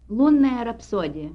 Лунная рапсодия.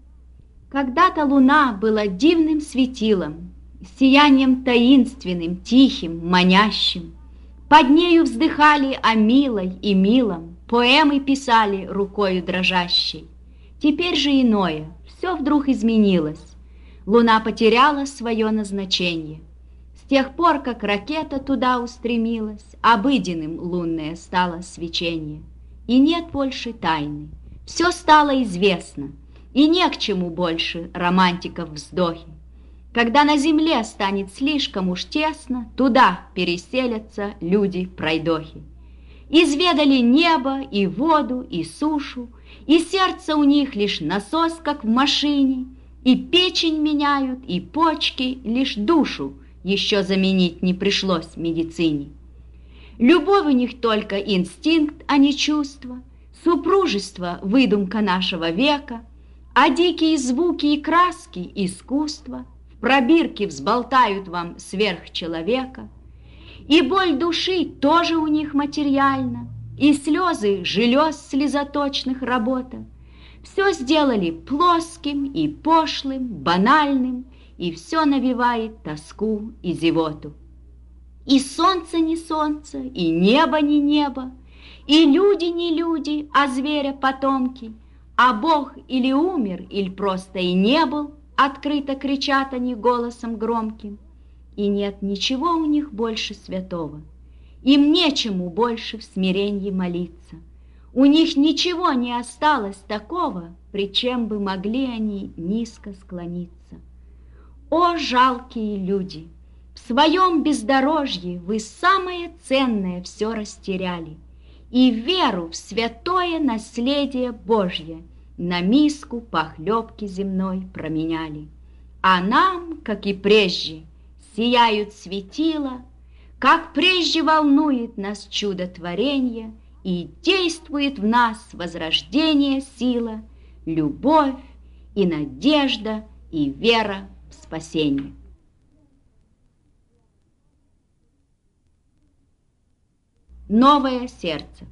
Когда-то луна была дивным светилом, сиянием таинственным, тихим, манящим. Под нею вздыхали о милой и милом, поэмы писали рукою дрожащей. Теперь же иное, все вдруг изменилось. Луна потеряла свое назначение. С тех пор, как ракета туда устремилась, обыденным лунное стало свечение. И нет больше тайны. Все стало известно, и не к чему больше романтиков вздохи. Когда на земле станет слишком уж тесно, туда переселятся люди-пройдохи. Изведали небо и воду, и сушу, и сердце у них лишь насос, как в машине, и печень меняют, и почки, лишь душу еще заменить не пришлось медицине. Любовь у них только инстинкт, а не чувство. Супружество – выдумка нашего века, а дикие звуки и краски – искусство. В пробирке взболтают вам сверхчеловека. И боль души тоже у них материальна, и слезы желез слезоточных работа. Все сделали плоским и пошлым, банальным, и все навевает тоску и зевоту. И солнце не солнце, и небо не небо, и люди не люди, а зверя потомки, а Бог или умер, или просто и не был, открыто кричат они голосом громким. И нет ничего у них больше святого, им нечему больше в смирении молиться. У них ничего не осталось такого, пред чем бы могли они низко склониться. О, жалкие люди! В своем бездорожье вы самое ценное все растеряли, и веру в святое наследие Божье на миску похлебки земной променяли. А нам, как и прежде, сияют светила, как прежде волнует нас чудотворенье, и действует в нас возрождение сила, любовь и надежда и вера в спасение. Новое сердце.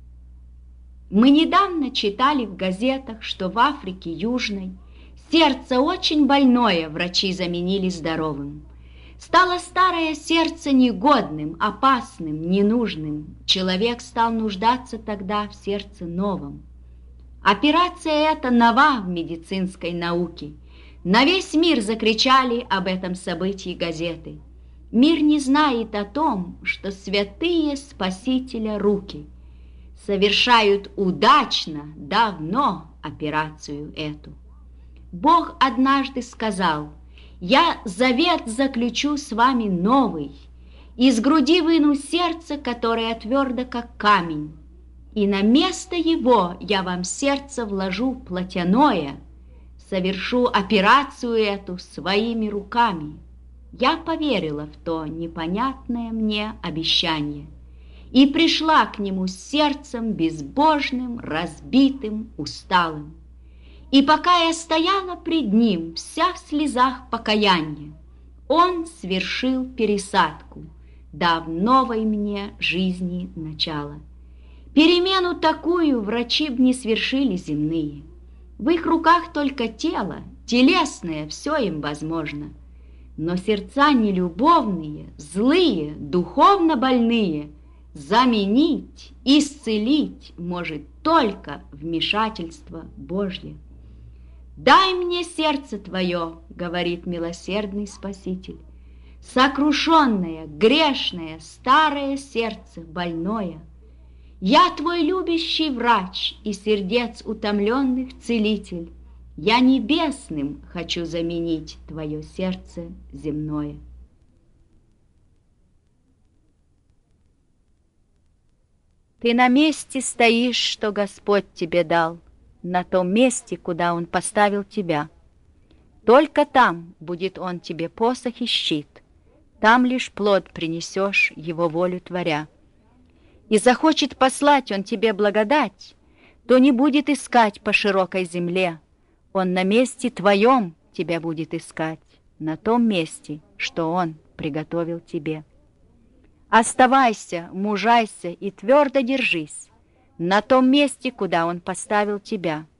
Мы недавно читали в газетах, что в Африке Южной сердце очень больное врачи заменили здоровым. Стало старое сердце негодным, опасным, ненужным. Человек стал нуждаться тогда в сердце новом. Операция эта нова в медицинской науке. На весь мир закричали об этом событии газеты. Мир не знает о том, что святые Спасителя руки совершают удачно давно операцию эту. Бог однажды сказал: «Я завет заключу с вами новый, из груди выну сердце, которое твердо, как камень, и на место его я вам сердце вложу плотяное, совершу операцию эту своими руками». Я поверила в то непонятное мне обещание и пришла к нему с сердцем безбожным, разбитым, усталым. И пока я стояла пред ним, вся в слезах покаяния, он свершил пересадку, дав новой мне жизни начало. Перемену такую врачи б не свершили земные. В их руках только тело, телесное, все им возможно. Но сердца нелюбовные, злые, духовно больные заменить, исцелить может только вмешательство Божье. «Дай мне сердце твое, — говорит милосердный Спаситель, — сокрушенное, грешное, старое сердце больное. Я твой любящий врач и сердец утомленных целитель. Я небесным хочу заменить твое сердце земное». Ты на месте стоишь, что Господь тебе дал, на том месте, куда Он поставил тебя. Только там будет Он тебе посох и щит, там лишь плод принесешь, Его волю творя. И захочет послать Он тебе благодать, то не будет искать по широкой земле, Он на месте твоем тебя будет искать, на том месте, что Он приготовил тебе. Оставайся, мужайся и твердо держись на том месте, куда Он поставил тебя,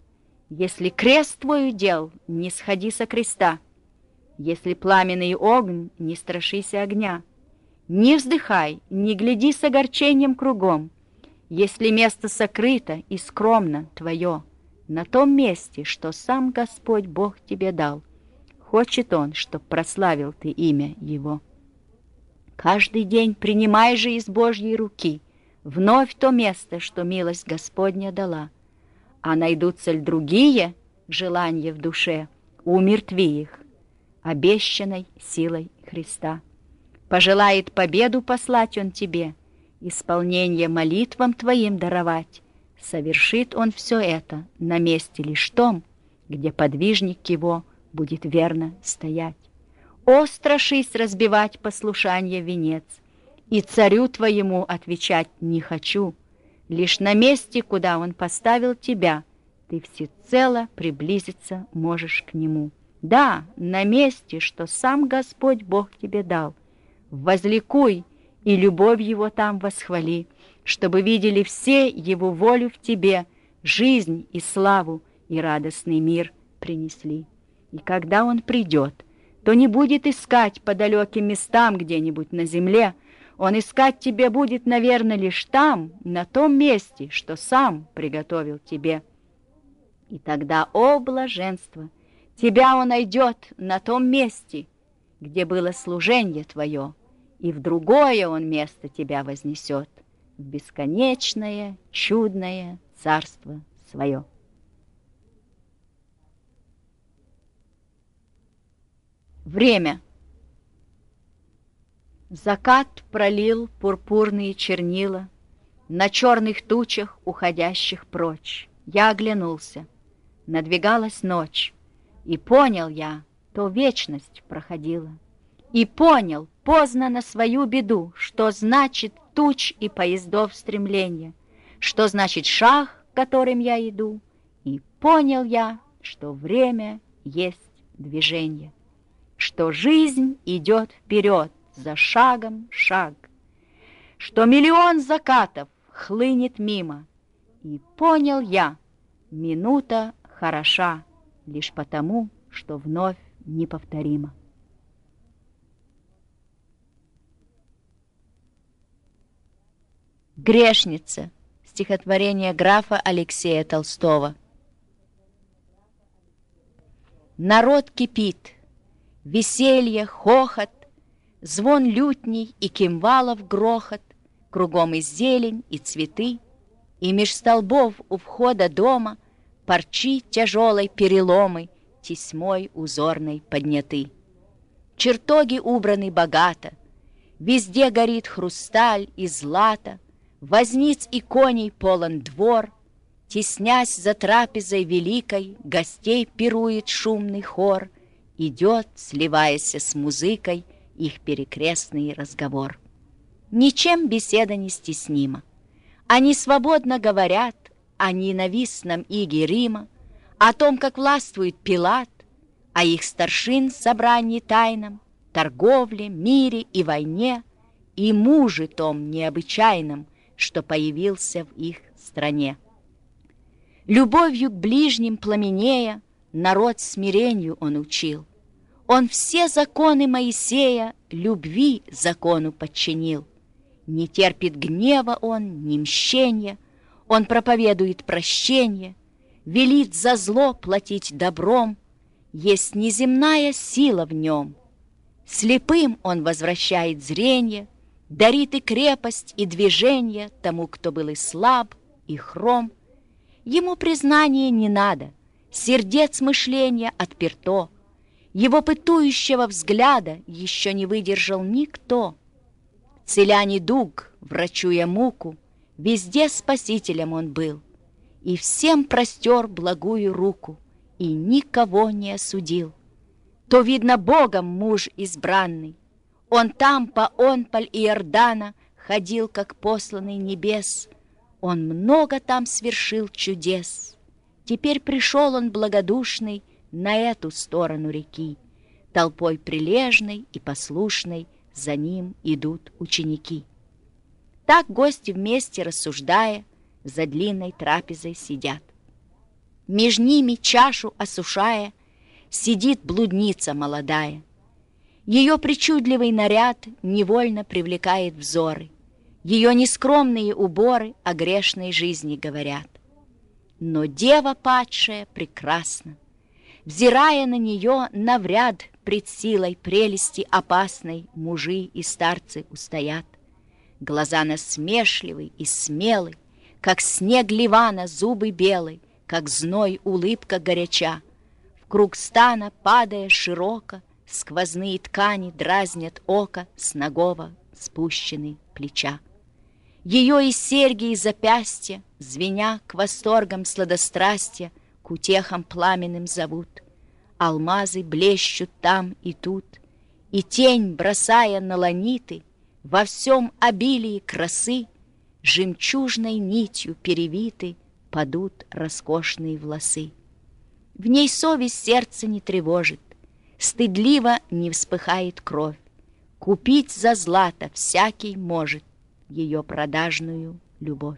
Если крест твой удел, не сходи со креста. Если пламенный огонь, не страшися огня. Не вздыхай, не гляди с огорчением кругом. Если место сокрыто и скромно твое, на том месте, что сам Господь Бог тебе дал, хочет Он, чтоб прославил ты имя Его. Каждый день принимай же из Божьей руки вновь то место, что милость Господня дала. А найдутся ли другие желания в душе, умертви их обещанной силой Христа. Пожелает победу послать Он тебе, исполнение молитвам твоим даровать. Совершит Он все это на месте лишь том, где подвижник Его будет верно стоять. О, страшись разбивать послушание венец, и царю твоему отвечать не хочу. Лишь на месте, куда Он поставил тебя, ты всецело приблизиться можешь к Нему. Да, на месте, что сам Господь Бог тебе дал. Возликуй и любовь Его там восхвали, чтобы видели все Его волю в тебе, жизнь и славу и радостный мир принесли. И когда Он придет, то не будет искать по далеким местам где-нибудь на земле. Он искать тебе будет, наверное, лишь там, на том месте, что сам приготовил тебе. И тогда, о блаженство, тебя Он найдет на том месте, где было служение твое, и в другое Он место тебя вознесет, в бесконечное, чудное царство свое. Время. Закат пролил пурпурные чернила на черных тучах, уходящих прочь. Я оглянулся. Надвигалась ночь, и понял я, то вечность проходила. И понял, поздно на свою беду, что значит туч и поездов стремление, что значит шаг, которым я иду. И понял я, что время есть движение, что жизнь идет вперед, за шагом шаг, что миллион закатов хлынет мимо. И понял я, минута хороша лишь потому, что вновь неповторима. Грешница. Стихотворение графа Алексея Толстого. Народ кипит, веселье, хохот, звон лютней и кимвалов грохот, кругом и зелень, и цветы, и меж столбов у входа дома парчи тяжелой переломы тесьмой узорной подняты. Чертоги убраны богато, везде горит хрусталь и злато, возниц и коней полон двор, теснясь за трапезой великой, гостей пирует шумный хор, идет, сливаясь с музыкой, их перекрестный разговор. Ничем беседа не стеснима. Они свободно говорят о ненавистном иге Рима, о том, как властвует Пилат, о их старшин собрании тайном, торговле, мире и войне, и муже том необычайном, что появился в их стране. Любовью к ближним пламенея народ смирению он учил. Он все законы Моисея любви закону подчинил. Не терпит гнева он, ни мщения, он проповедует прощение, велит за зло платить добром, есть неземная сила в нем. Слепым он возвращает зрение, дарит и крепость, и движение тому, кто был и слаб, и хром. Ему признания не надо, сердец мышления отперто, его пытующего взгляда еще не выдержал никто. Целя недуг, врачуя муку, везде спасителем он был, и всем простер благую руку, и никого не осудил. То, видно, Богом муж избранный, он там по Онпаль и Иордана ходил, как посланный небес, он много там свершил чудес. Теперь пришел он благодушный на эту сторону реки, толпой прилежной и послушной за ним идут ученики. Так гости вместе рассуждая за длинной трапезой сидят. Меж ними, чашу осушая, сидит блудница молодая. Ее причудливый наряд невольно привлекает взоры. Ее нескромные уборы о грешной жизни говорят. Но дева падшая прекрасна. Взирая на нее, навряд пред силой прелести опасной мужи и старцы устоят. Глаза насмешливый и смелый, как снег Ливана зубы белый, как зной улыбка горяча. В круг стана, падая широко, сквозные ткани дразнят око с нагого спущены плеча. Ее и серьги, и запястья, звеня к восторгам сладострастия, к утехам пламенным зовут. Алмазы блещут там и тут, и тень, бросая на ланиты, во всем обилии красы, жемчужной нитью перевиты падут роскошные волосы. В ней совесть сердце не тревожит, стыдливо не вспыхает кровь. Купить за злато всякий может ее продажную любовь.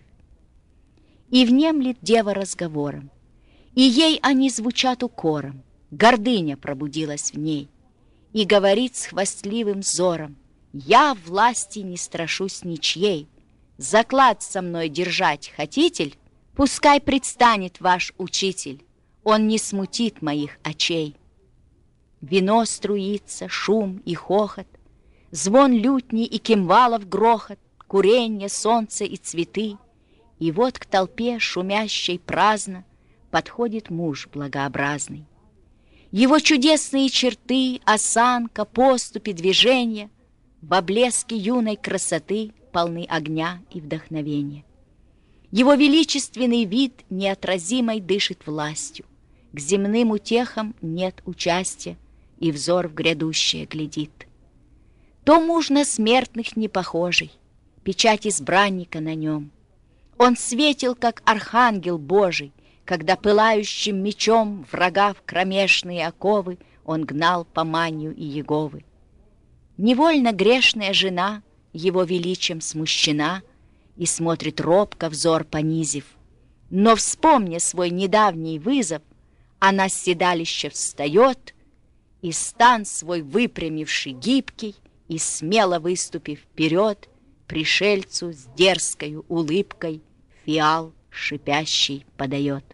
И внемлет дева разговором, и ей они звучат укором. Гордыня пробудилась в ней и говорит с хвастливым взором: «Я власти не страшусь ничьей. Заклад со мной держать хотитель? Пускай предстанет ваш учитель, он не смутит моих очей». Вино струится, шум и хохот, звон лютни и кимвалов грохот, куренье, солнце и цветы. И вот к толпе, шумящей праздно, подходит муж благообразный. Его чудесные черты, осанка, поступи, движения во блеске юной красоты полны огня и вдохновения. Его величественный вид неотразимой дышит властью, к земным утехам нет участия, и взор в грядущее глядит. То муж на смертных не похожий, печать избранника на нем. Он светил, как архангел Божий, когда пылающим мечом врага в кромешные оковы он гнал по манию Иеговы. Невольно грешная жена его величием смущена и смотрит робко, взор понизив. Но, вспомня свой недавний вызов, она с седалища встает и стан свой выпрямивший гибкий и смело выступив вперед, пришельцу с дерзкою улыбкой фиал шипящий подает.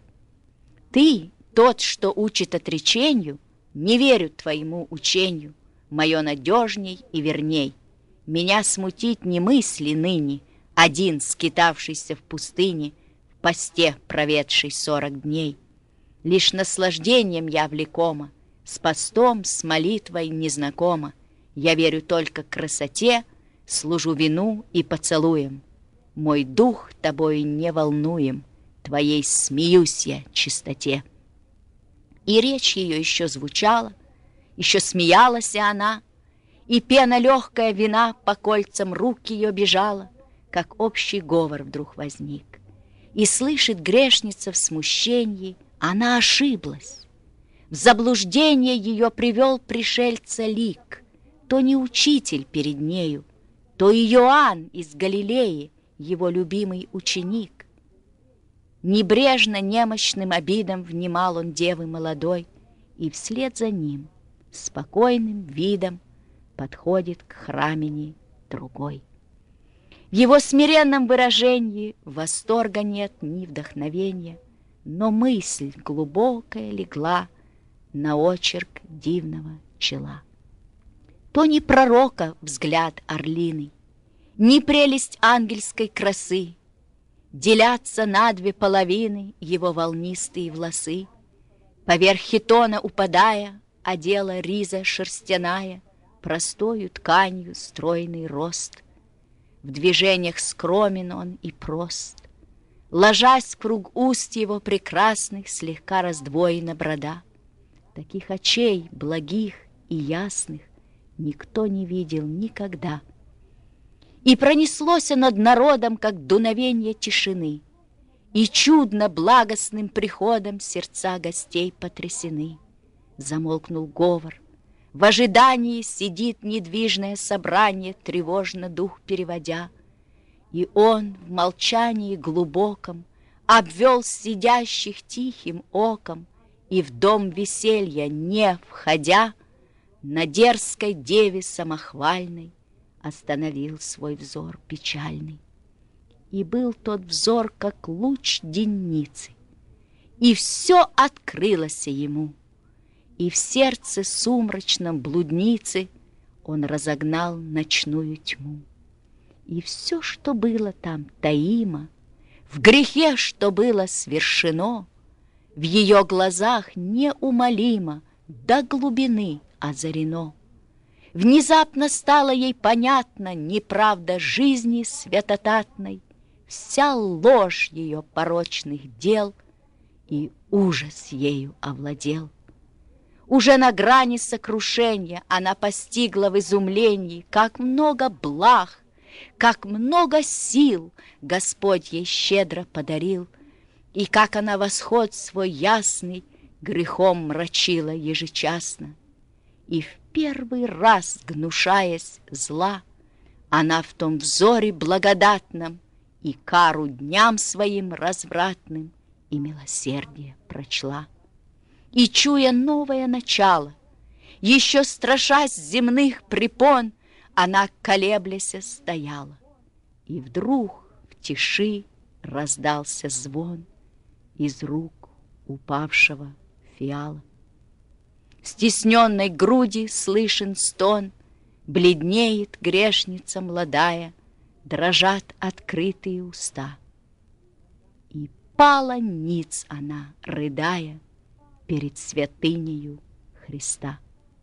Ты, тот, что учит отречению, не верю твоему учению, мое надежней и верней. Меня смутить не мысли ныне, один скитавшийся в пустыне, в посте проведший 40 дней. Лишь наслаждением я влекома, с постом, с молитвой незнакома. Я верю только красоте, служу вину и поцелуем. Мой дух тобой не волнуем, твоей смеюсь я чистоте. И речь ее еще звучала, еще смеялась и она, и пена легкая вина по кольцам рук ее бежала, как общий говор вдруг возник. И слышит грешница в смущении, она ошиблась. В заблуждение ее привел пришельца лик, то не учитель перед нею, то Иоанн из Галилеи, его любимый ученик. Небрежно немощным обидом внимал он девы молодой, и вслед за ним спокойным видом подходит к храмине другой. В его смиренном выражении восторга нет ни вдохновения, но мысль глубокая легла на очерк дивного чела. То не пророка взгляд орлиный, ни прелесть ангельской красы, делятся на две половины его волнистые волосы. Поверх хитона упадая, одела риза шерстяная, простою тканью стройный рост. В движениях скромен он и прост. Ложась в круг уст его прекрасных, слегка раздвоена брода. Таких очей, благих и ясных, никто не видел никогда. И пронеслось над народом, как дуновенье тишины, и чудно благостным приходом сердца гостей потрясены. Замолкнул говор, в ожидании сидит недвижное собрание, тревожно дух переводя, и он в молчании глубоком обвел сидящих тихим оком и в дом веселья не входя, на дерзкой деве самохвальной остановил свой взор печальный. И был тот взор, как луч денницы, и все открылось ему, и в сердце сумрачном блудницы он разогнал ночную тьму. И все, что было там таимо, в грехе, что было свершено, в ее глазах неумолимо до глубины озарено. Внезапно стало ей понятно неправда жизни святотатной, вся ложь ее порочных дел, и ужас ею овладел. Уже на грани сокрушения она постигла в изумлении, как много благ, как много сил Господь ей щедро подарил, и как она восход свой ясный грехом мрачила ежечасно. И в первый раз, гнушаясь зла, она в том взоре благодатном и кару дням своим развратным и милосердие прочла. И, чуя новое начало, еще страшась земных препон, она, колебляся, стояла. И вдруг в тиши раздался звон из рук упавшего фиала. Стесненной груди слышен стон, бледнеет грешница молодая, дрожат открытые уста. И пала ниц она, рыдая, перед святынею Христа.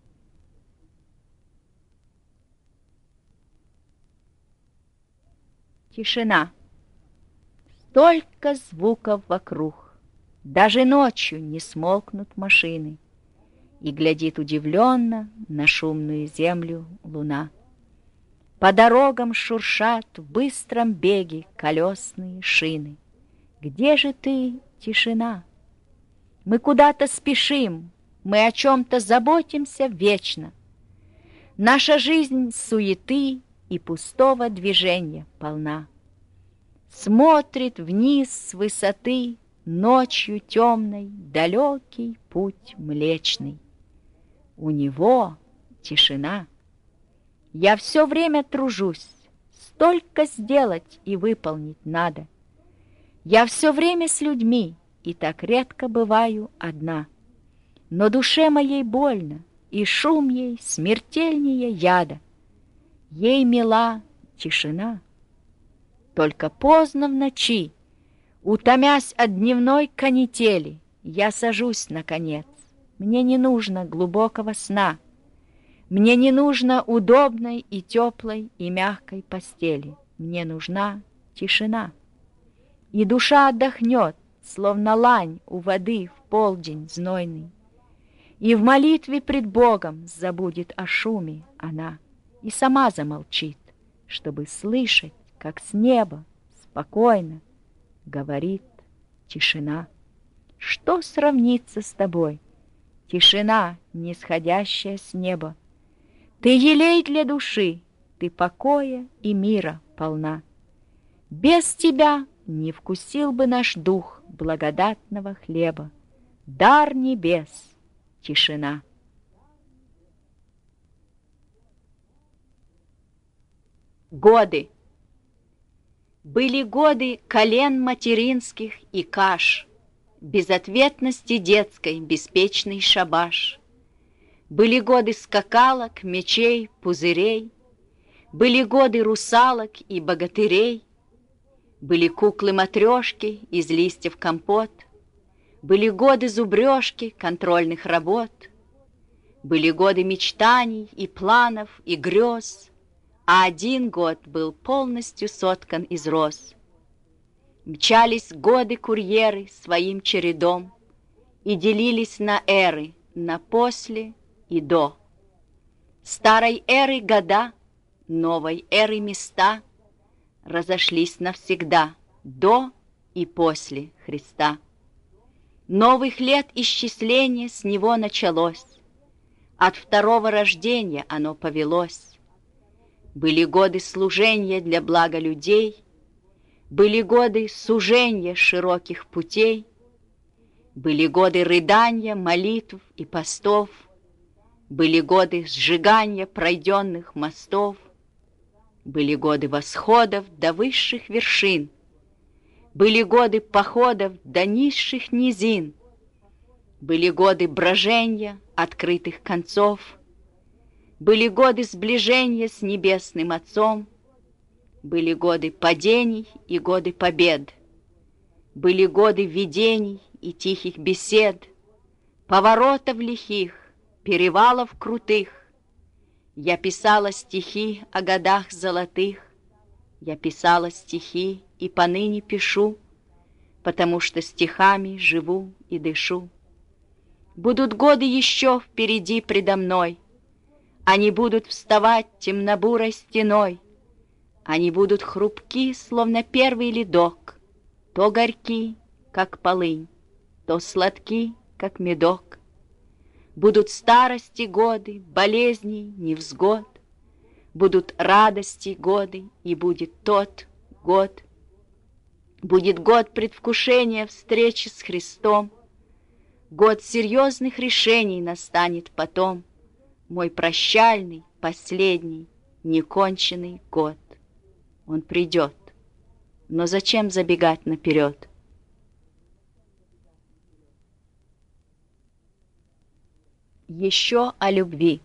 Тишина. Столько звуков вокруг, даже ночью не смолкнут машины, и глядит удивленно на шумную землю луна. По дорогам шуршат в быстром беге колесные шины. Где же ты, тишина? Мы куда-то спешим, мы о чем-то заботимся вечно. Наша жизнь суеты и пустого движения полна. Смотрит вниз с высоты ночью темной далекий путь млечный. У него тишина. Я все время тружусь, столько сделать и выполнить надо. Я все время с людьми, и так редко бываю одна. Но душе моей больно, и шум ей смертельнее яда. Ей мила тишина. Только поздно в ночи, утомясь от дневной канители, я сажусь, наконец. Мне не нужно глубокого сна. Мне не нужно удобной и теплой и мягкой постели. Мне нужна тишина. И душа отдохнет, словно лань у воды в полдень знойный. И в молитве пред Богом забудет о шуме она и сама замолчит, чтобы слышать, как с неба спокойно говорит тишина. Что сравнится с тобой, тишина, нисходящая с неба? Ты елей для души, ты покоя и мира полна. Без тебя не вкусил бы наш дух благодатного хлеба. Дар небес — тишина. Годы. Были годы колен материнских и каш, безответности детской, беспечный шабаш. Были годы скакалок, мечей, пузырей, были годы русалок и богатырей, были куклы-матрешки из листьев компот, были годы зубрежки, контрольных работ, были годы мечтаний и планов и грез, а один год был полностью соткан из роз. Мчались годы-курьеры своим чередом и делились на эры, на после и до. Старой эры года, новой эры места разошлись навсегда до и после Христа. Новых лет исчисление с него началось, от второго рождения оно повелось. Были годы служения для блага людей, Были годы суженья широких путей, были годы рыдания, молитв и постов, были годы сжигания пройденных мостов, были годы восходов до высших вершин, были годы походов до низших низин, были годы броженья открытых концов, были годы сближения с Небесным Отцом, были годы падений и годы побед, были годы видений и тихих бесед, поворотов лихих, перевалов крутых. Я писала стихи о годах золотых, я писала стихи и поныне пишу, потому что стихами живу и дышу. Будут годы еще впереди предо мной, они будут вставать темнобурой стеной, они будут хрупки, словно первый ледок, то горьки, как полынь, то сладки, как медок. Будут старости годы, болезней, невзгод, будут радости годы, и будет тот год. Будет год предвкушения встречи с Христом, год серьезных решений настанет потом, мой прощальный, последний, неконченный год. Он придет, но зачем забегать наперед? Еще о любви.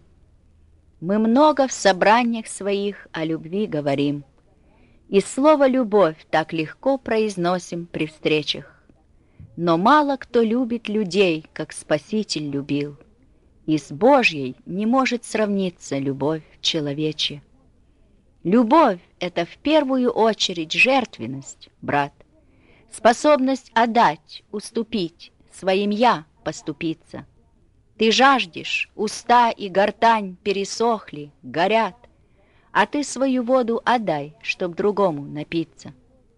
Мы много в собраниях своих о любви говорим, и слово «любовь» так легко произносим при встречах. Но мало кто любит людей, как Спаситель любил, и с Божьей не может сравниться любовь человечья. Любовь — это в первую очередь жертвенность, брат, способность отдать, уступить, своим «я» поступиться. Ты жаждешь, уста и гортань пересохли, горят, а ты свою воду отдай, чтоб другому напиться.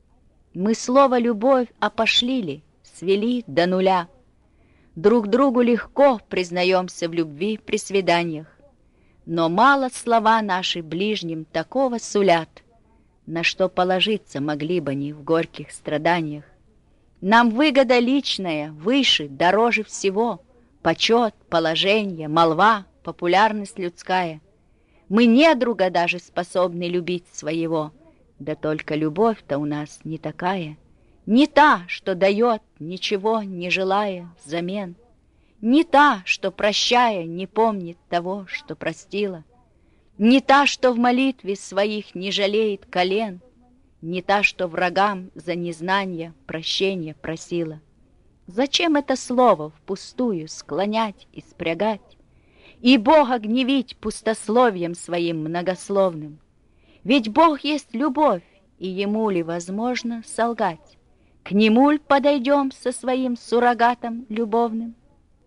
Мы слово «любовь» опошлили, свели до нуля. Друг другу легко признаемся в любви при свиданиях, но мало слова наши ближним такого сулят, на что положиться могли бы они в горьких страданиях. Нам выгода личная выше, дороже всего, почет, положение, молва, популярность людская. Мы недруга даже способны любить своего, да только любовь-то у нас не такая, не та, что дает, ничего не желая взамен, не та, что, прощая, не помнит того, что простила, не та, что в молитве своих не жалеет колен, не та, что врагам за незнание прощения просила. Зачем это слово впустую склонять и спрягать, и Бога гневить пустословием своим многословным? Ведь Бог есть любовь, и Ему ли возможно солгать? К Нему ль подойдем со своим суррогатом любовным?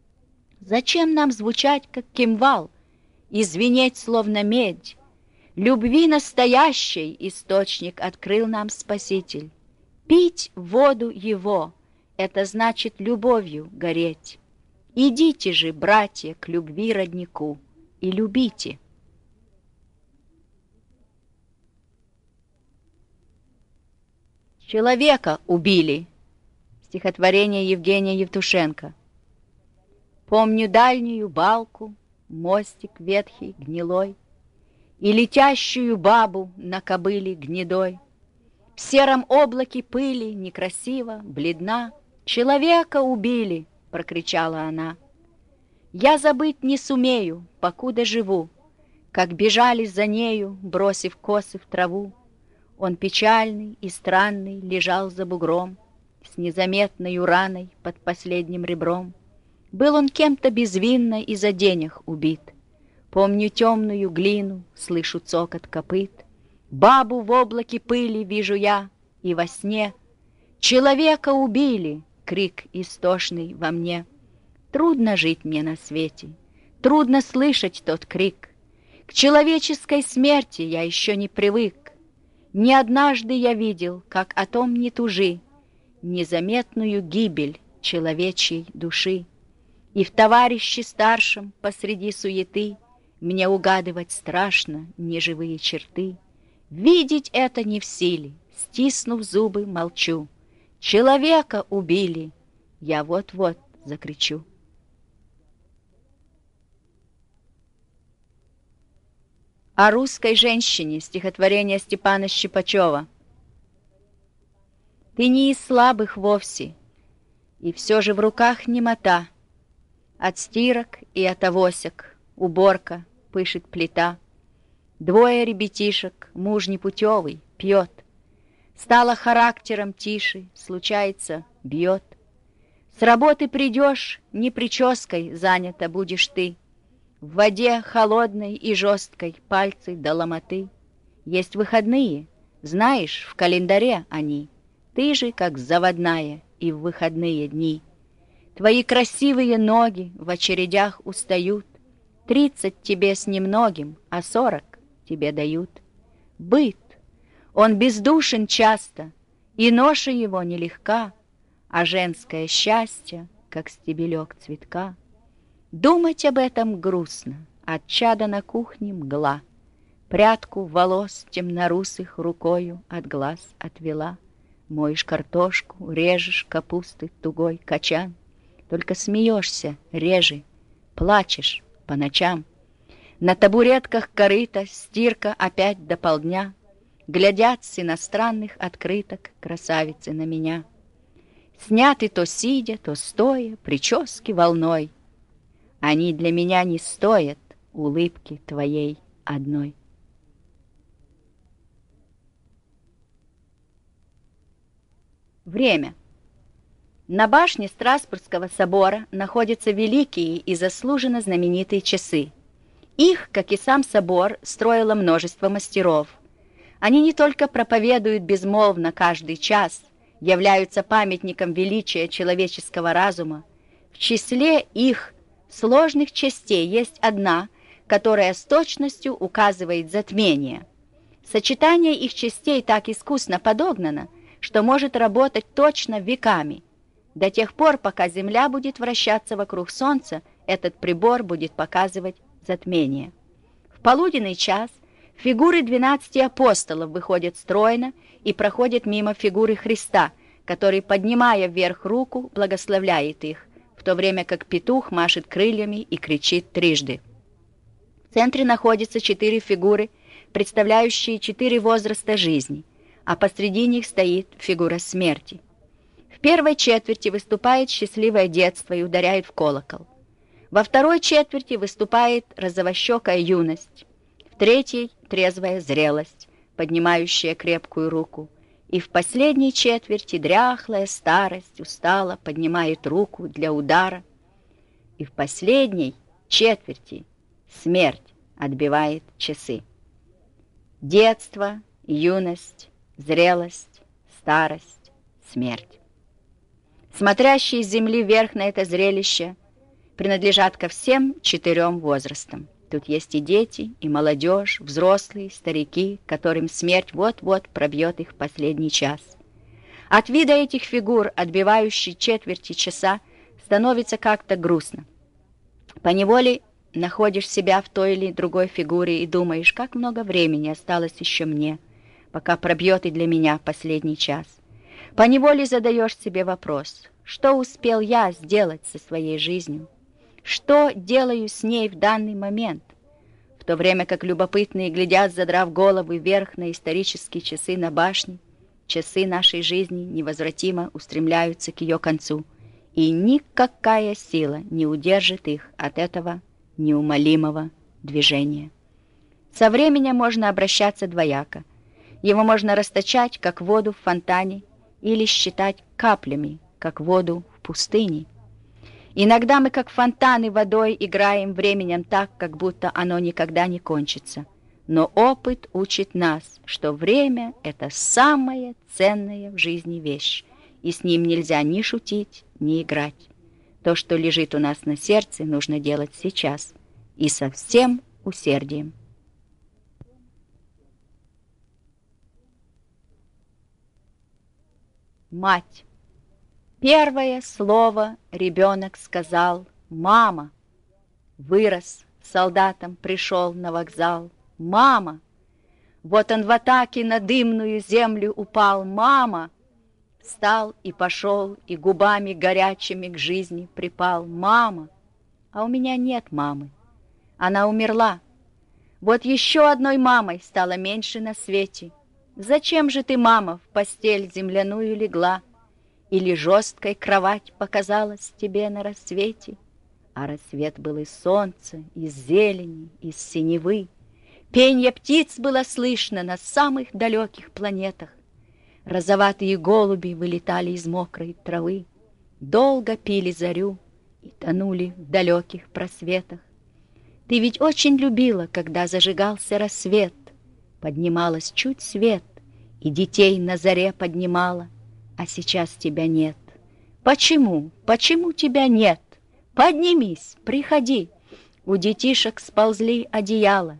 Зачем нам звучать, как кимвал, и звенеть, словно медь? Любви настоящей источник открыл нам Спаситель. Пить воду Его — это значит любовью гореть. Идите же, братья, к любви роднику и любите. Человека убили. Стихотворение Евгения Евтушенко. Помню дальнюю балку, мостик ветхий, гнилой, и летящую бабу на кобыле гнедой. В сером облаке пыли, некрасиво, бледна. «Человека убили!» — прокричала она. «Я забыть не сумею, покуда живу, как бежали за нею, бросив косы в траву. Он печальный и странный лежал за бугром, с незаметной раной под последним ребром. Был он кем-то безвинно из-за денег убит. Помню темную глину, слышу цокот копыт. Бабу в облаке пыли вижу я, и во сне «Человека убили!» — крик истошный во мне. Трудно жить мне на свете, трудно слышать тот крик. К человеческой смерти я еще не привык. Не однажды я видел, как о том не тужи, незаметную гибель человечьей души. И в товарище старшем посреди суеты мне угадывать страшно неживые черты. Видеть это не в силе, стиснув зубы, молчу. Человека убили, я вот-вот закричу. О русской женщине, стихотворение Степана Щипачева. Ты не из слабых вовсе, и все же в руках немота. От стирок и от авосек уборка пышет плита. Двое ребятишек, муж непутевый, пьет. Стало характером тише, случается, бьет. С работы придешь, не прической занята будешь ты. В воде холодной и жесткой пальцы до ломоты. Есть выходные, знаешь, в календаре они. Ты же, как заводная, и в выходные дни. Твои красивые ноги в очередях устают. 30 тебе с немногим, а 40 тебе дают. Быт, он бездушен часто, и ноша его нелегка, а женское счастье, как стебелек цветка. Думать об этом грустно, от чада на кухне мгла. Прядку волос темнорусых рукою от глаз отвела. Моешь картошку, режешь капусты тугой качан. Только смеешься реже, плачешь по ночам. На табуретках корыта, стирка опять до полдня. Глядят с иностранных открыток красавицы на меня. Сняты то сидя, то стоя, прически волной. Они для меня не стоят улыбки твоей одной. Время. На башне Страсбургского собора находятся великие и заслуженно знаменитые часы. Их, как и сам собор, строило множество мастеров. Они не только проповедуют безмолвно каждый час, являются памятником величия человеческого разума. В числе их сложных частей есть одна, которая с точностью указывает затмение. Сочетание их частей так искусно подогнано, что может работать точно веками. До тех пор, пока Земля будет вращаться вокруг Солнца, этот прибор будет показывать затмение. В полуденный час фигуры 12 апостолов выходят стройно и проходят мимо фигуры Христа, который, поднимая вверх руку, благословляет их, в то время как петух машет крыльями и кричит трижды. В центре находятся 4 фигуры, представляющие 4 возраста жизни, а посреди них стоит фигура смерти. В первой четверти выступает счастливое детство и ударяет в колокол. Во второй четверти выступает розовощекая юность. В третьей — трезвая зрелость, поднимающая крепкую руку. И в последней четверти дряхлая старость устало поднимает руку для удара. И в последней четверти смерть отбивает часы. Детство, юность, зрелость, старость, смерть. Смотрящие с земли вверх на это зрелище принадлежат ко всем 4 возрастам. Тут есть и дети, и молодежь, взрослые, старики, которым смерть вот-вот пробьет их последний час. От вида этих фигур, отбивающих четверти часа, становится как-то грустно. Поневоле находишь себя в той или другой фигуре и думаешь, как много времени осталось еще мне, пока пробьет и для меня последний час. Поневоле задаешь себе вопрос, что успел я сделать со своей жизнью? Что делаю с ней в данный момент? В то время как любопытные глядят, задрав головы вверх на исторические часы на башне, часы нашей жизни невозвратимо устремляются к ее концу, и никакая сила не удержит их от этого неумолимого движения. Со временем можно обращаться двояко. Его можно расточать, как воду в фонтане, или считать каплями, как воду в пустыне. Иногда мы, как фонтаны водой, играем временем так, как будто оно никогда не кончится. Но опыт учит нас, что время — это самая ценная в жизни вещь, и с ним нельзя ни шутить, ни играть. То, что лежит у нас на сердце, нужно делать сейчас и со всем усердием. Мать. Первое слово ребенок сказал «мама». Вырос, солдатом пришел на вокзал «мама». Вот он в атаке на дымную землю упал. Мама! Встал и пошел, и губами горячими к жизни припал. Мама! А у меня нет мамы. Она умерла. Вот еще одной мамой стало меньше на свете. Зачем же ты, мама, в постель земляную легла? Или жесткой кровать показалась тебе на рассвете? А рассвет был из солнца, из зелени, из синевы. Пенье птиц было слышно на самых далеких планетах. Розоватые голуби вылетали из мокрой травы, долго пили зарю и тонули в далеких просветах. Ты ведь очень любила, когда зажигался рассвет, поднималась чуть свет, и детей на заре поднимала, а сейчас тебя нет. Почему? Почему тебя нет? Поднимись, приходи. У детишек сползли одеяла.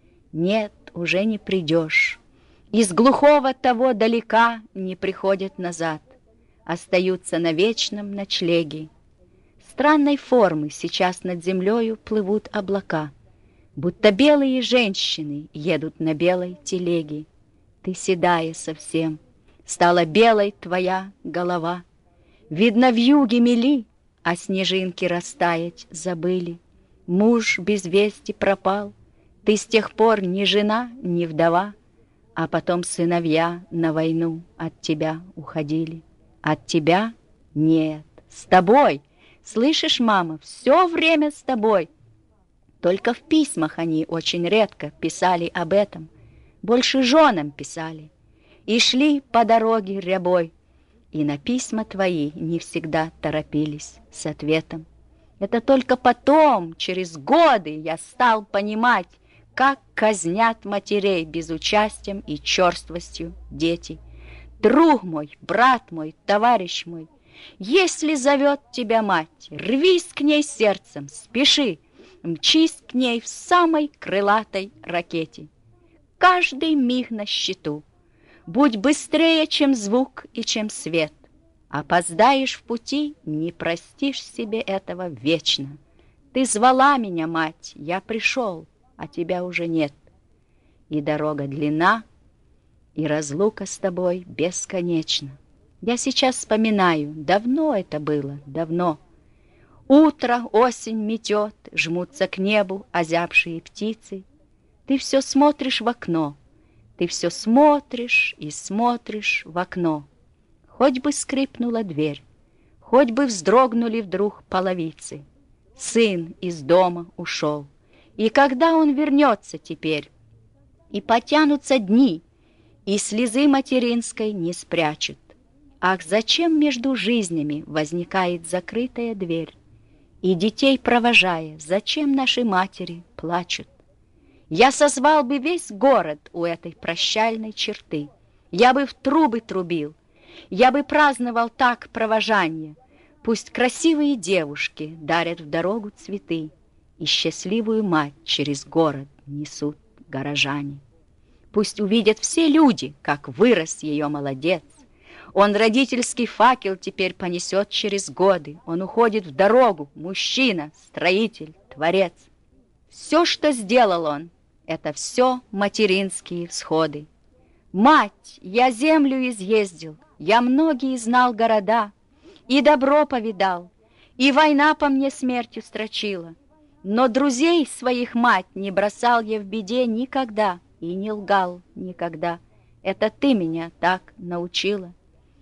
Нет, уже не придешь. Из глухого того далека не приходят назад, остаются на вечном ночлеге. Странной формы сейчас над землею плывут облака, будто белые женщины едут на белой телеге. Ты седая совсем, стала белой твоя голова. Видно, вьюги мели, а снежинки растаять забыли. Муж без вести пропал, ты с тех пор ни жена, ни вдова, а потом сыновья на войну от тебя уходили. От тебя? Нет, с тобой. Слышишь, мама, все время с тобой. Только в письмах они очень редко писали об этом, больше женам писали. И шли по дороге рябой, и на письма твои не всегда торопились с ответом. Это только потом, через годы, я стал понимать, как казнят матерей безучастием и черствостью дети. Друг мой, брат мой, товарищ мой, если зовет тебя мать, рвись к ней сердцем, спеши, мчись к ней в самой крылатой ракете. Каждый миг на счету, будь быстрее, чем звук и чем свет. Опоздаешь в пути, не простишь себе этого вечно. Ты звала меня, мать, я пришел, а тебя уже нет. И дорога длинна, и разлука с тобой бесконечна. Я сейчас вспоминаю, давно это было, давно. Утро, осень метет, жмутся к небу озябшие птицы. Ты все смотришь в окно, ты все смотришь и смотришь в окно. Хоть бы скрипнула дверь, хоть бы вздрогнули вдруг половицы. Сын из дома ушел, и когда он вернется теперь? И потянутся дни, и слезы материнской не спрячут. Ах, зачем между жизнями возникает закрытая дверь? И детей провожая, зачем наши матери плачут? Я созвал бы весь город у этой прощальной черты. Я бы в трубы трубил, я бы праздновал так провожанье. Пусть красивые девушки дарят в дорогу цветы, и счастливую мать через город несут горожане. Пусть увидят все люди, как вырос ее молодец. Он родительский факел теперь понесет через годы. Он уходит в дорогу, мужчина, строитель, творец. Все, что сделал он, это все материнские всходы. Мать, я землю изъездил, я многие знал города, и добро повидал, и война по мне смертью строчила. Но друзей своих мать не бросал я в беде никогда и не лгал никогда. Это ты меня так научила.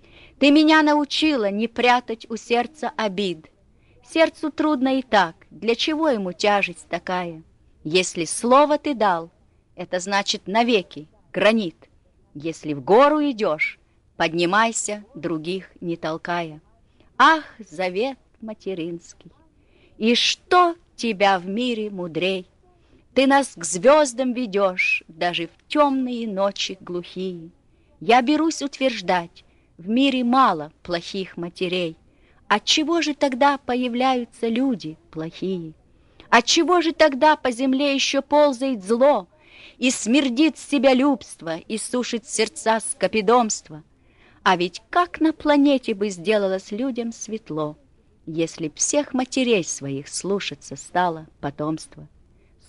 Ты меня научила не прятать у сердца обид. Сердцу трудно и так, для чего ему тяжесть такая? Если слово ты дал, это значит навеки, гранит. Если в гору идешь, поднимайся, других не толкая. Ах, завет материнский! И что тебя в мире мудрей? Ты нас к звездам ведешь, даже в темные ночи глухие. Я берусь утверждать, в мире мало плохих матерей. Отчего же тогда появляются люди плохие? Отчего же тогда по земле еще ползает зло, и смердит себялюбство, и сушит сердца скопидомство? А ведь как на планете бы сделалось людям светло, если б всех матерей своих слушаться стало потомство?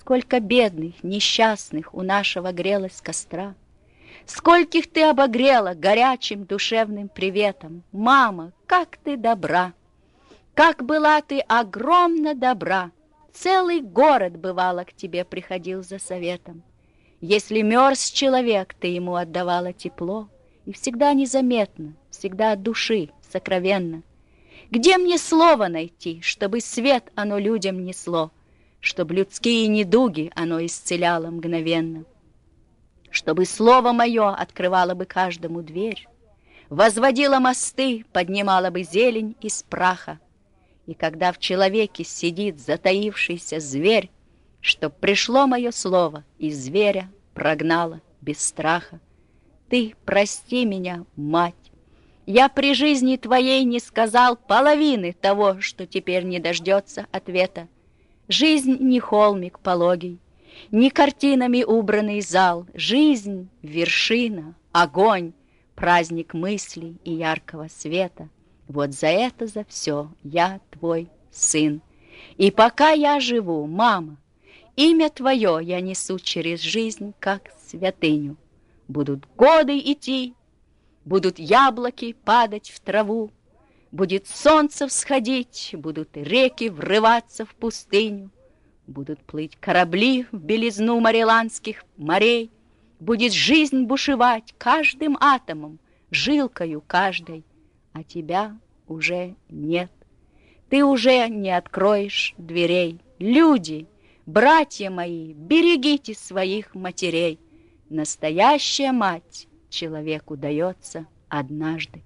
Сколько бедных, несчастных у нашего грелось костра. Скольких ты обогрела горячим душевным приветом. Мама, как ты добра! Как была ты огромно добра! Целый город, бывало, к тебе приходил за советом. Если мерз человек, ты ему отдавала тепло, и всегда незаметно, всегда от души, сокровенно. Где мне слово найти, чтобы свет оно людям несло, чтобы людские недуги оно исцеляло мгновенно? Чтобы слово мое открывало бы каждому дверь, возводило мосты, поднимало бы зелень из праха. И когда в человеке сидит затаившийся зверь, чтоб пришло мое слово и зверя прогнало без страха. Ты прости меня, мать, я при жизни твоей не сказал половины того, что теперь не дождется ответа. Жизнь не холмик пологий, не картинами убранный зал. Жизнь — вершина, огонь, праздник мыслей и яркого света. Вот за это, за все я твой сын. И пока я живу, мама, имя твое я несу через жизнь, как святыню. Будут годы идти, будут яблоки падать в траву, будет солнце всходить, будут реки врываться в пустыню, будут плыть корабли в белизну мариландских морей, будет жизнь бушевать каждым атомом, жилкою каждой, а тебя уже нет. Ты уже не откроешь дверей. Люди, братья мои, берегите своих матерей. Настоящая мать человеку дается однажды.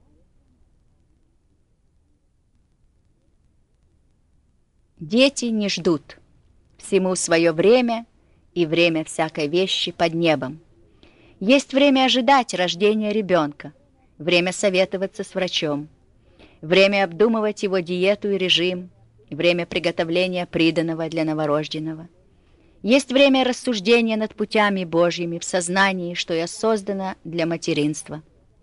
Дети не ждут. Всему свое время и время всякой вещи под небом. Есть время ожидать рождения ребенка, время советоваться с врачом, время обдумывать его диету и режим, время приготовления приданого для новорожденного. Есть время рассуждения над путями Божьими в сознании, что я создана для материнства.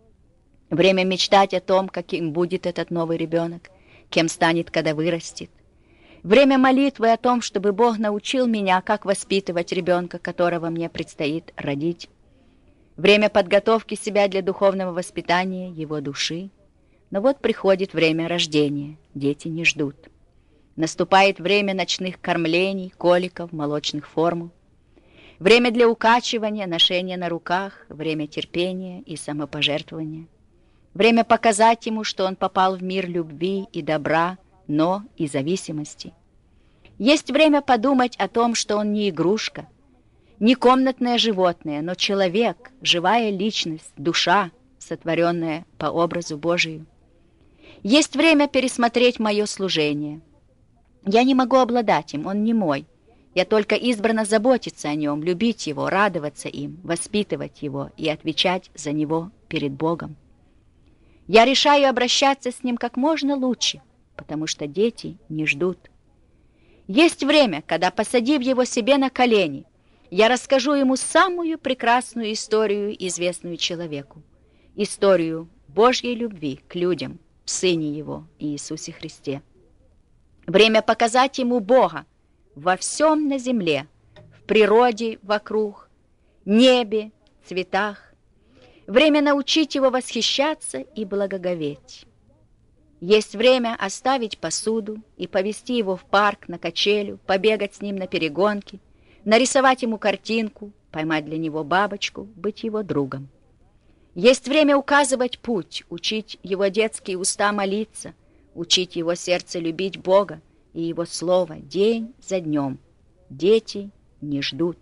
Время мечтать о том, каким будет этот новый ребенок, кем станет, когда вырастет. Время молитвы о том, чтобы Бог научил меня, как воспитывать ребенка, которого мне предстоит родить. Время подготовки себя для духовного воспитания его души. Но вот приходит время рождения, дети не ждут. Наступает время ночных кормлений, коликов, молочных формул. Время для укачивания, ношения на руках, время терпения и самопожертвования. Время показать ему, что он попал в мир любви и добра, но и зависимости. Есть время подумать о том, что он не игрушка, не комнатное животное, но человек, живая личность, душа, сотворенная по образу Божию. Есть время пересмотреть мое служение. Я не могу обладать им, он не мой. Я только избрана заботиться о нем, любить его, радоваться им, воспитывать его и отвечать за него перед Богом. Я решаю обращаться с ним как можно лучше, потому что дети не ждут. Есть время, когда, посадив его себе на колени, я расскажу ему самую прекрасную историю, известную человеку. Историю Божьей любви к людям в Сыне Его, Иисусе Христе. Время показать ему Бога во всем на земле, в природе вокруг, небе, цветах. Время научить его восхищаться и благоговеть. Есть время оставить посуду и повести его в парк на качелю, побегать с ним на перегонки, нарисовать ему картинку, поймать для него бабочку, быть его другом. Есть время указывать путь, учить его детские уста молиться, учить его сердце любить Бога и Его Слово день за днем. Дети не ждут.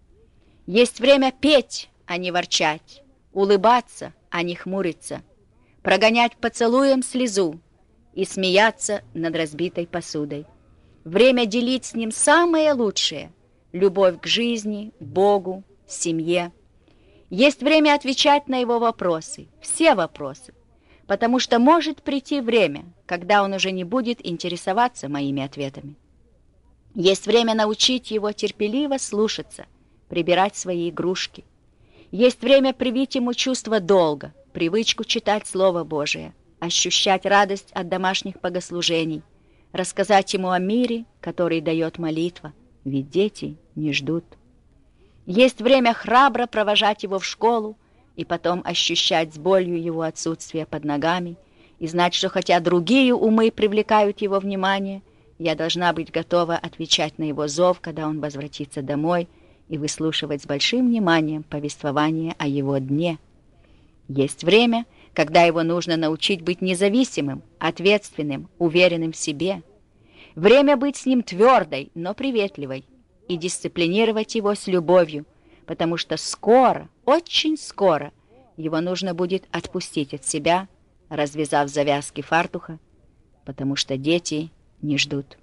Есть время петь, а не ворчать, улыбаться, а не хмуриться, прогонять поцелуем слезу и смеяться над разбитой посудой. Время делить с ним самое лучшее — любовь к жизни, Богу, семье. Есть время отвечать на его вопросы, все вопросы, потому что может прийти время, когда он уже не будет интересоваться моими ответами. Есть время научить его терпеливо слушаться, прибирать свои игрушки. Есть время привить ему чувство долга, привычку читать Слово Божие, ощущать радость от домашних богослужений, рассказать ему о мире, который дает молитва, ведь дети не ждут. Есть время храбро провожать его в школу и потом ощущать с болью его отсутствие под ногами и знать, что хотя другие умы привлекают его внимание, я должна быть готова отвечать на его зов, когда он возвратится домой, и выслушивать с большим вниманием повествование о его дне. Есть время, когда его нужно научить быть независимым, ответственным, уверенным в себе. Время быть с ним твердой, но приветливой, и дисциплинировать его с любовью, потому что скоро, очень скоро, его нужно будет отпустить от себя, развязав завязки фартуха, потому что дети не ждут.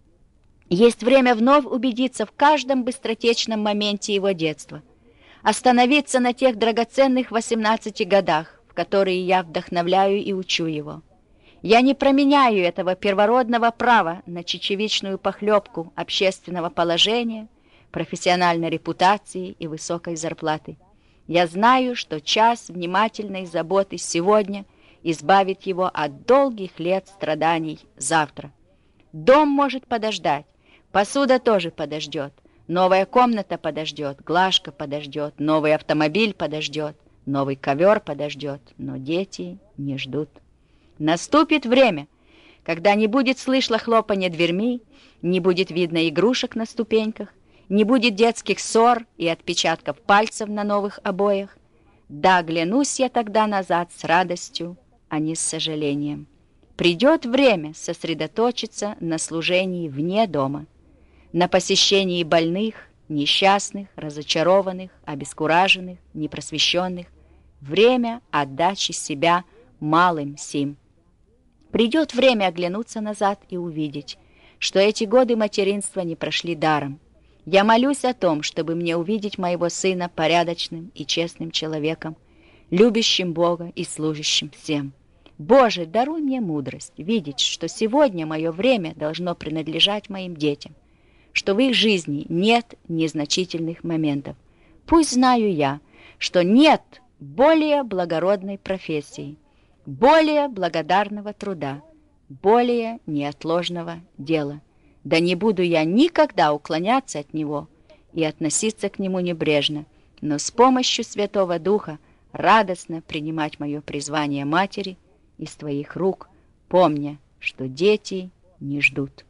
Есть время вновь убедиться в каждом быстротечном моменте его детства, остановиться на тех драгоценных 18 годах, в которые я вдохновляю и учу его. Я не променяю этого первородного права на чечевичную похлебку общественного положения, профессиональной репутации и высокой зарплаты. Я знаю, что час внимательной заботы сегодня избавит его от долгих лет страданий завтра. Дом может подождать, посуда тоже подождет, новая комната подождет, глажка подождет, новый автомобиль подождет, новый ковер подождет, но дети не ждут. Наступит время, когда не будет слышно хлопанья дверьми, не будет видно игрушек на ступеньках, не будет детских ссор и отпечатков пальцев на новых обоях. Да, оглянусь я тогда назад с радостью, а не с сожалением. Придет время сосредоточиться на служении вне дома, на посещении больных, несчастных, разочарованных, обескураженных, непросвещенных. Время отдачи себя малым сим. Придет время оглянуться назад и увидеть, что эти годы материнства не прошли даром. Я молюсь о том, чтобы мне увидеть моего сына порядочным и честным человеком, любящим Бога и служащим всем. Боже, даруй мне мудрость видеть, что сегодня мое время должно принадлежать моим детям, что в их жизни нет незначительных моментов. Пусть знаю я, что нет более благородной профессии, более благодарного труда, более неотложного дела. Да не буду я никогда уклоняться от него и относиться к нему небрежно, но с помощью Святого Духа радостно принимать мое призвание матери из твоих рук, помня, что дети не ждут.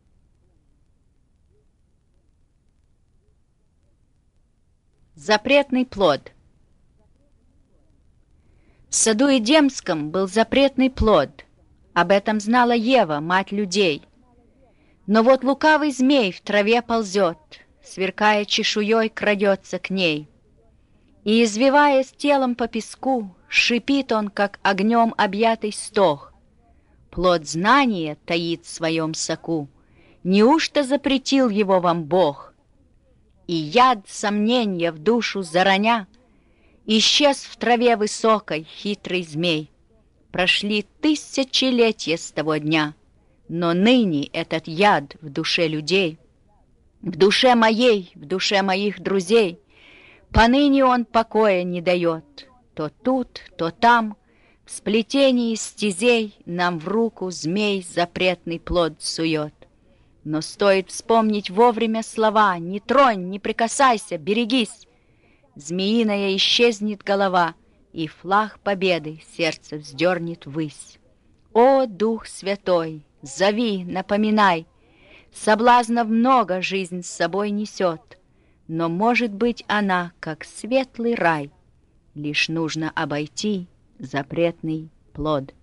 Запретный плод. В саду Эдемском был запретный плод. Об этом знала Ева, мать людей. Но вот лукавый змей в траве ползет, сверкая чешуей, крадется к ней. И, извиваясь телом по песку, шипит он, как огнем объятый стог. Плод знания таит в своем соку. Неужто запретил его вам Бог? И яд сомнения в душу зароня, исчез в траве высокой хитрый змей. Прошли тысячелетия с того дня, но ныне этот яд в душе людей, в душе моей, в душе моих друзей, поныне он покоя не дает. То тут, то там, в сплетении стезей нам в руку змей запретный плод сует. Но стоит вспомнить вовремя слова: «Не тронь, не прикасайся, берегись!» Змеиная исчезнет голова, и флаг победы сердце вздернет ввысь. О, Дух Святой, зови, напоминай! Соблазнов много жизнь с собой несет, но, может быть, она, как светлый рай, лишь нужно обойти запретный плод.